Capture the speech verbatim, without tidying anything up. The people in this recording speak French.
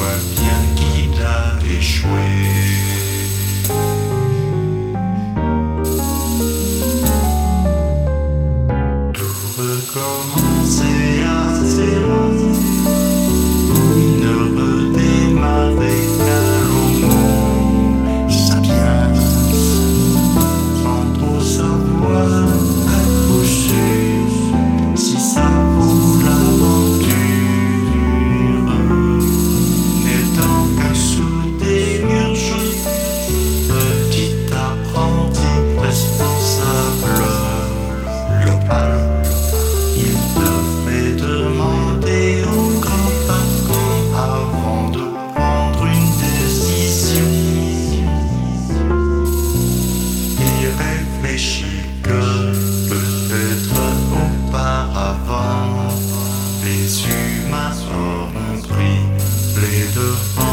voit bien qu'il a échoué. Tout recommencer à zéro, ne redémarrer qu'à l'eau. Sapiens, sans trop savoir à coup sûr si ça vaut l'aventure. N'étant qu'un sous-démurge, petit apprenti responsable local, il devrait demander au grand patron avant de prendre une décision. Il réfléchit que peut-être auparavant les humains auront pris les devants.